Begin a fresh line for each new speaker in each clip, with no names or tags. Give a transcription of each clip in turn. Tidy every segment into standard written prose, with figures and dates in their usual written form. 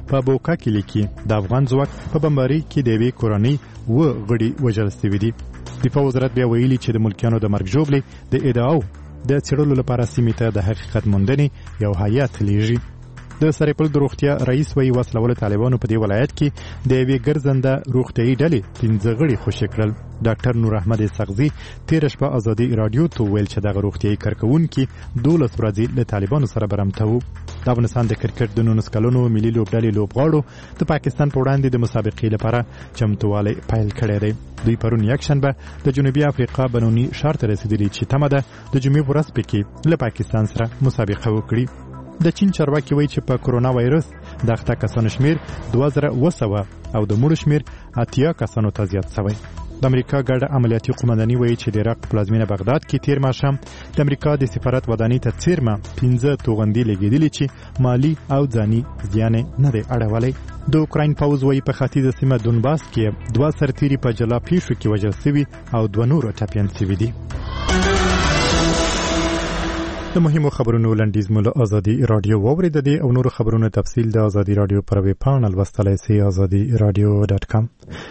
په بوکا کې لیکي د افغان ځواک په بمباري کې د یوې کورنۍ و غړي وژل شوي دي. دفاع وزارت بیا ویلي چې د ملکیانو د مرګ ژوبلې د ادعاو د څېړلو لپاره سیمې ته د حقیقت موندنې یو هیات لیږي. د سرپل د روغتیا رئیس وایي وسلوال طالبانو په دې ولایت کې د یوې ګرځنده روغتیايي ډلې 15 غړي خوشي کړل. ډاکټر نور احمد سغزي تیر شپه ازادي رادیو ته ویل چې دغه روغتیايي کارکونکي 12 ورځې له طالبانو سره برمته وو. د افغانستان د کرکټ د 19 کلونو ملي لوبډلې لوبغاړو د پاکستان په وړاندې د مسابقې لپاره چمتووالی پیل کړی دی. دوی پرون یکشنبه د جنوبي افریقا بنوني ښار ته رسیدلي چې تمه ده د جمعې په ورځ پکې له پاکستان سره مسابقه وکړي. د چین چارواکي وایي چې په کرونا وایرس د اخته کسانو شمیر 2200 او د مړو شمیر 80 کسانو ته زیات شوی. د امریکا ګډ عملیاتي قومنداني وایي چې د عراق پلازمینه بغداد کې تیر ماښام د امریکا د سفارت ودانۍ ته څیرمه 15 توغندي لګېدلې چې مالی او ځاني زیان نه دی اړولی. د اوکراین پوځ وایي په ختیځه سیمه دونباس کې 2 سرتیري په جلا پیښو کې وژل شوي او 2 نور ټپیان شوي دي. د مهمو خبرونو لنډیز مو له ازادي رادیو واورېد دي او نور خبرونو تفصیل د ازادي رادیو پر ویب پاڼه لوستلای شئ azadiradio.com.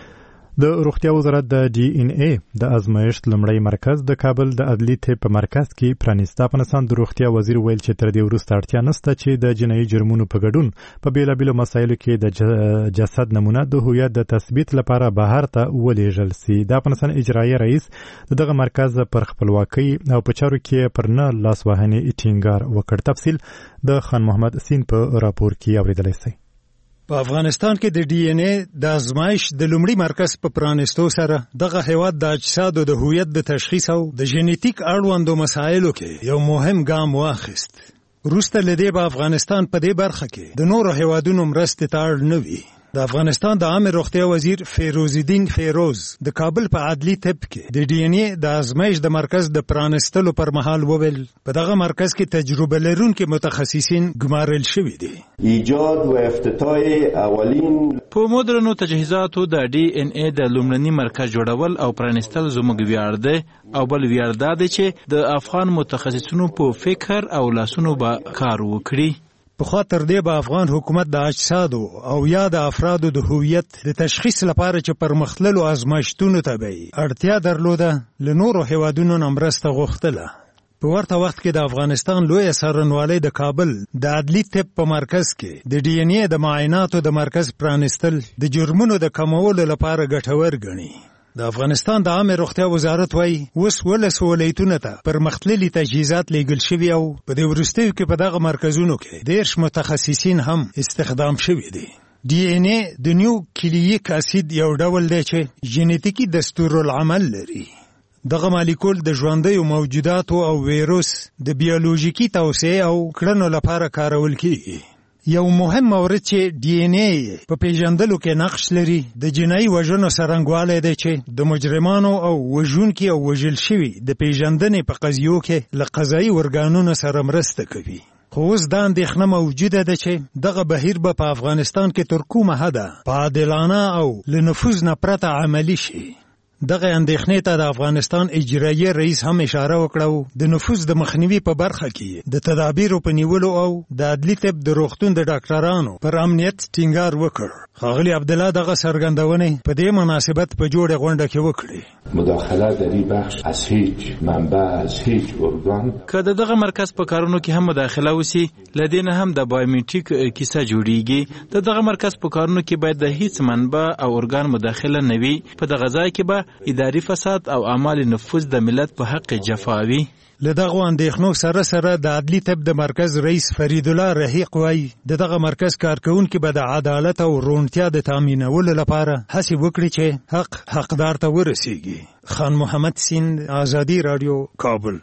د روغتیا وزارت د ډي ان اي د ازمایښت لمړی مرکز د کابل د عدلي طب په مرکز کې پرانیسته. افغانستان د روغتیا وزیر ویل چې تر دې وروسته اړتیا نشته چې د جنایي جرمونو په ګډون په بیلابیلو مسایلو کې د جسد نمونه د هویت د تثبیت لپاره بهر ته ولېږل سي. د افغانستان اجرایي رئیس دغه مرکز پر خپلواکۍ او په چارو کې پر نه لاسوهنې ټینګار وکړ. تفصیل د خان محمد سین په راپور کې اوریدلی شئ.
په افغانستان کې د ډي ان اي د ازمایش د لومړي مرکز په پرانستو سره دغه هیواد د اجسادو د هویت د تشخیص او د ژنیټیک اړوندو مسایلو کې یو مهم ګام واخیست. وروسته له دې به افغانستان په دې برخه کې د نورو هیوادونو مرستې ته اړ نه وي. د افغانستان د عامه روغتیا وزیر فیروزالدین فیروز د کابل په عدلي طب کې د ډي ان اي د ازمایش د مرکز د پرانستلو پر مهال وویل په دغه مرکز کې تجربه لرونکي متخصصین ګمارل شوي دي.
ایجاد و افتتاح اولین
په مدرنو تجهیزاتو د ډي ان اي د لومړني مرکز جوړول او پرانستل زموږ ویاړ دی او بل ویاړ دا دی چې د افغان متخصصینو په فکر او لاسونو به کار وکړي.
پخوا تر دې به افغان حکومت د اجسادو او یا د افرادو د هویت د تشخیص لپاره چې پرمختللو ازمایښتونو ته به اړتیا درلوده له نورو هیوادونو نه مرسته غوښتله. په ورته وخت کې د افغانستان لویه څارنوالۍ د کابل د عدلي طب په مرکز کې د ډي ان اي د معایناتو د مرکز پرانستل د جرمونو د کمولو لپاره ګټور ګڼي. د افغانستان د عامه روغتیا وزارت وایي اوس 12 ولایتونو ته پرمختللي تجهیزات لیږل شوي او په دې وروستیو کې په دغه مرکزونو کې 10 متخصصین هم استخدام شوي دي. ډي ان اي د نیوکلیک اسید یو ډول دی چې ژنیټیکي دستورالعمل لري. دغه مالیکول د ژوندیو موجوداتو او ویروس د بیولوژیکي توسعه او کړنو لپاره کارول کیږي. یو مهم مورد چې ډي ان اي په پیژندلو کې نقش لري د جنایي وژنو څرنګوالی دی چې د مجرمانو او وژونکي او وژل شوي د پیژندنې په قضیو کې له قضایي ارګانونو سره مرسته کوي. خو اوس دا اندېښنه موجوده ده چې دغه بهیر به په افغانستان کې تر کومه حده په عادلانه او له نفوذ نه پرته عملي شي. دغه اندېښنې ته د افغانستان اجرایي رئیس هم اشاره وکړه. د نفوذ د مخنیوي په برخه کې د تدابیرو په نیولو او د عدلي طب د روغتون د ډاکټرانو پر امنیت ټینګار وکړ. ښاغلي عبدالله دغه څرګندونې په دې مناسبت په جوړه غونډه کې وکړې.
مداخله در این بخش از هیچ منبع از هیچ ارگان
که دغه مرکز په کارونو کې هم مداخله وسی لدینه هم د بایومټریک کیسه جوړیږي. دغه مرکز په کارونو کې باید د هیڅ منبع او ارگان مداخله نه وي. په دغه ځای کې به اداري فساد او اعمال نفوذ د ملت په حق جفاوي.
له دغه اندېښنو سره د عدلي طب د مرکز رئیس فرید الله رحیق وایي دغه مرکز کارکونکي به د عدالت او روڼتیا د تامینولو لپاره هڅې وکړي چې حق حقدار ته ورسیږي. خان محمد سین، ازادي رادیو، کابل.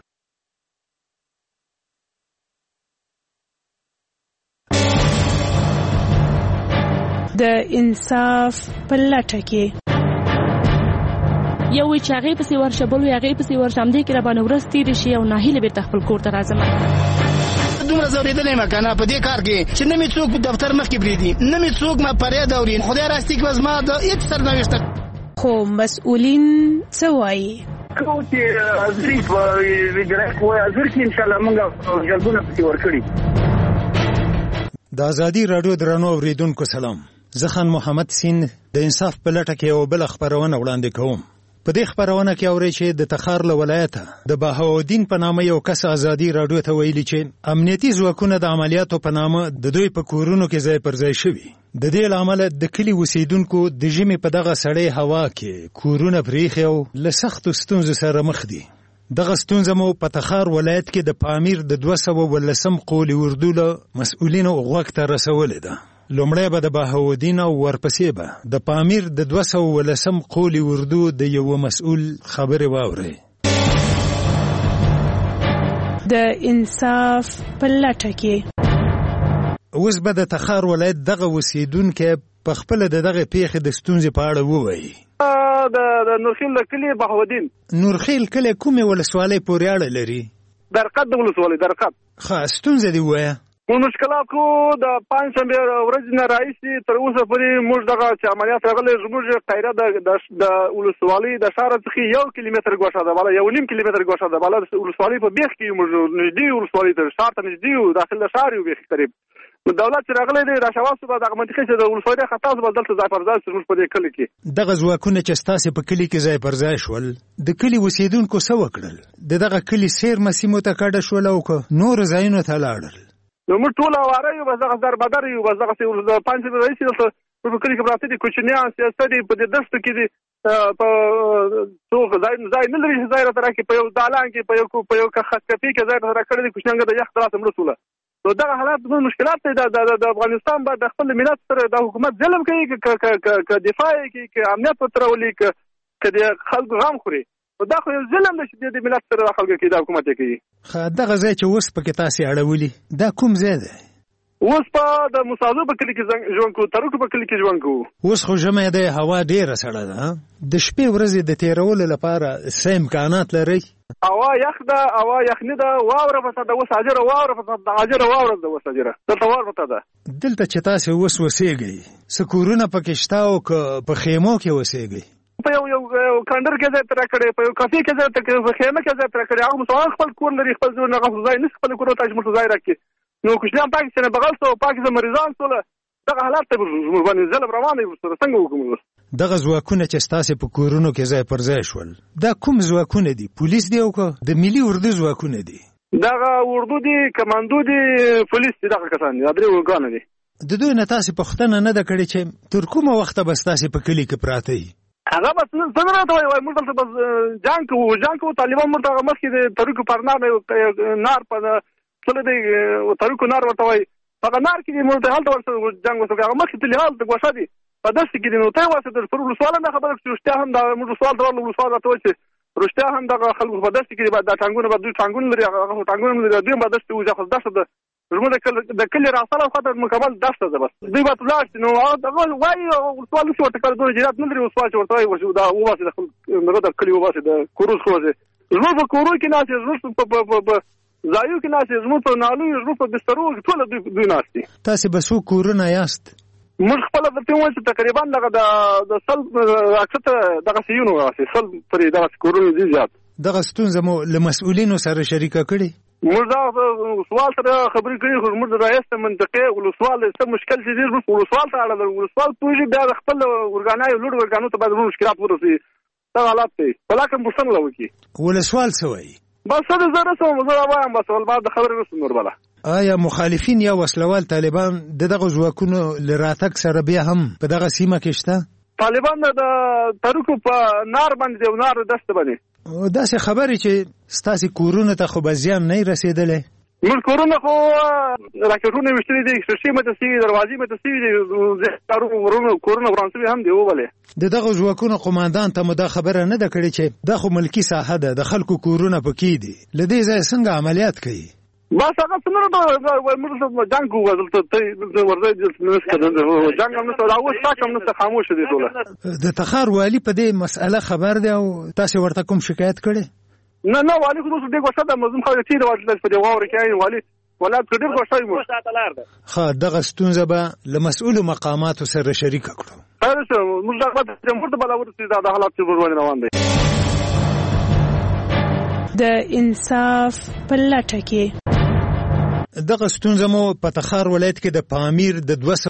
د انصاف په لټه کې
یو چې هغه پسې ورشه بل هغه پسې ورشم دې کې را باندې ورځ تیر شي او ناهیله به خپل کور ته راځم.
دومره زوریدلې مکنه په دې کار کې چې نه می څوک دفتر مخ کې بریدي نه می څوک ما پرې دورین خدای راستي کې وزما د هیڅ سرنوشت.
خو مسؤلین څه وایي؟
کوتي ظریف وګړه کوه ځکه ان شاء الله موږ جلبونه پکې ورکړي.
د ازادي رادیو درنو اوریدونکو سلام. زه خان محمد سین د انصاف په لټه کې یو بل خبرونه وړاندې کوم. په دې خبرونه کې اوري چې د تخار له ولایته د بهاودین په نامه یو کس ازادي رادیو ته ویلي چې امنیتي ځواکونه د عملیاتو په نامه د دوی په کورونو کې ځای پر ځای شوي. د دې لامل د کلی اوسیدونکو د ژمي په دغه سړې هوا کې کورونه پریخي او له سختو ستونزو سره مخ دي. دغه ستونزه مو په تخار ولایت کې د پامیر د 213 قولي اردو له مسؤلینو غوږ ته رسولې ده. لومړی به د بهاودین او ورپسې به د پامیر د 213 قولي اردو د یو مسؤل خبرې واورئ.
د انصاف په لټه کې
اوس به د تخار ولایت دغه اوسیدونکي په خپله د دغه پیښې د ستونزې په اړه ووایي.
د نورخیل کلی بهاودین.
نورخیل کلی کومې ولسوالۍ پورې اړه لري؟
درقد د ولسوالۍ درقد.
ښه ستونزه دې ووایه.
مشکلات کو د پنځشنبه ورځې نه راهیسې تر اوسه پورې موږ دغه چې عملیات راغلی زموږ قایره د ولسوالۍ د ښار څخه 1 کیلومتر ګوښه ده، بالا 1.5 کیلومتر ګوښه ده. بالا د ولسوالۍ په بیخ کې موږ نږدې ولسوالۍ ته ښار ته نږدې یو، داخل د ښار یو بیخ قریب. دولت چې راغلی دی راشواز صوبه دغه منطقې چې د ولسوالۍ خطا صوبه دلته ځای پر ځای زموږ په دې کلي کې
دغه ځواکونه چې ستاسې په کلي کې ځای پر ځای شول د کلي اوسیدونکو څه وکړل؟ د دغه کلي څیرمه سیمو ته کډه شول او که نورو ځایونو ته لاړل؟
نو موږ ټول اواره یو، بس دغه دربدر یو، بس دغه د پنځه رئیس دلته په کلي کې پراته دي کوچنیان سیاست دي په دې دښتو کې دي په څو ځای نه لري ځای راته راکړي په یو دالان کې په یو کپي کې ځای راته راکړی دي کوچنیان د یخ دراسه مړه سوله. نو دغه حالات زموږ مشکلات دی. د افغانستان باید د خپل ملت سره د حکومت ظلم کوي که دفاع کوي که امنیت ورته راولي که د خلکو غم خوري. دا خو یو ظلم دی چې د ملت سره خلکو کې د حکومت کوي.
دغه ځای چې اوس پکې تاسې اړولي دا کوم ځای دی؟
اوس په د مسازو په کلي کې ژوند کوو، ترکو په کلي کې ژوند کوو.
اوس خو ژمی دی، هوا ډېره سړه ده. د شپې ورځې د تېرولو لپاره څه امکانات لرئ؟
هوا یخ ده، هوا یخني ده، واوره پته ده، اوس اجره واوره پته ده، اجره واوره ده، اوس اجره دلته واوره پته ده.
دلته چې تاسې اوس اوسېږئ څه کورونه پکې شته او که په خیمو کې اوسېږئ؟
په یو کندر کې ځای تر کړی، په یو کافي کې ځای تر کړی، په خیمه کې ځای تر کړی. هغه مسلمان خپل کور لري، خپل ځای نه ځای نس خپل کور ته چې ځای راکړي. نو کوچنیان پاکستان بغل سو پاکستان مریضان سره دغه حالات ته موږ باندې ظلم روان دی. سره څنګه وکړو؟
دغه ځواکونه چې ستاسې په کورونو کې ځای پر ځای شول دا کوم ځواکونه دي؟ پولیس دی او که د ملي اردو ځواکونه دي؟
دغه اردو دي، کماندو دي، پولیس دي، دغه کسان دي، درې ورګان دي.
د دوی نه تاسې پوښتنه نه ده کړې چې تر کومه وخته به ستاسې په کلي کې پراته وي؟
هغه بس څنګه راته وایي موږ دلته بس جنګ کوو. طالبان موږ ته مخکې د تاریخو پر نار په څله دی تاریخو نار ورته وایي. هغه نار کې دي موږ ته هلته ورسره جنګ وسو. هغه مخکې تلي حال د ګوښه دي په دښته کې دي. نو ته واسه د پر ولسوال نه خبره چې رښتیا هم د موږ سوال ته ولسوال راته وایي چې رښتیا هم دغه خلکو په دښته کې د ټانګونه به دوی ټانګونه لري، هغه ټانګونه لري، دوی په دښته وځي. خو دښته زموږ د کلي راسره خاطر مکمل دښته ده، بس دوی به ولاړ شي. نو هغه وایي ولسوال نشي ورته کړی، دوی جرات نه لري ولسوال چې ورته وایي دا وباسي د خپل د کلي وباسي د کوروز خوځي. زموږ په کورو کې ناست، زموږ په ځایو کې ناست، زموږ په نالو، زموږ په بسترو ټول دوی ناست دي.
تاسې به څو کورونه یاست؟
موږ خپله درته ووایم چې تقریبا دغه د سل اکثره دغه سیونو راسي سل پرې دغه کورونه دي زیات.
دغه ستونزه مو له مسؤلینو سره شریکه کړې؟
موږ دا سوال سره خبرې کړې، خو موږ د رئیس منطقې ولسوال څه مشکل چې دي موږ ولسوال ته اړه لرو. ولسوال پوهېږي بیا د خپل ورګانایو لوړ ورګانو ته باید مشکلات ورسوي. دغه حالات دی بلاکه پوښتنه وکړي.
ولسوال څه وایي؟
بس زه رسوم، زه وایم بس ول بعد د خبرې رسوم نور بله.
آیا مخالفین یا وسلوال طالبان د دغه ځواکونو له راتګ سره بیا هم په دغه سیمه کې شته؟
طالبان د تاریخو په نار باندې دی، نار دښته باندې.
داسې خبرې چې ستاسې کورونو ته خو به زیان نه رسېدلی؟
موږ کورونه خو راکټونه ویشتلي دي، ښیښې ماته سوي، دروازې ماته سوي دي، کورونه وران سوي هم دي. وولې
د دغه ځواکونو قماندان ته مو دا خبره نه ده کړې چې دا خو ملکي ساحه ده، د خلکو کورونه پکې دي، له دې ځایه څنګه عملیات کوي؟
بس هغه څه نه ده، موږ جنګ کوو دلته ورځي جنګ هم نشته، دا اوس تاک هم نشته، خاموش دي ټوله.
د تخار والي په دې مسئله خبر دی او تاسې ورته کوم شکایت کړی؟
نه والي خو اوس ډېر غوسه ده، مظلوم خلک تېره واټلس په دې واوره کې والي ولایت کې ډېر غوسه وي.
ښه دغه ستونزه به له مسؤلو مقاماتو سره شریکه کړو.
خیر شه موږ دغه جمهور ته بلا ورسېږي دا حالات چې ورونه روان دي.
د انصاف په لټه کې
دغه ستونزه مو په تخار ولایت کې د پامیر د 200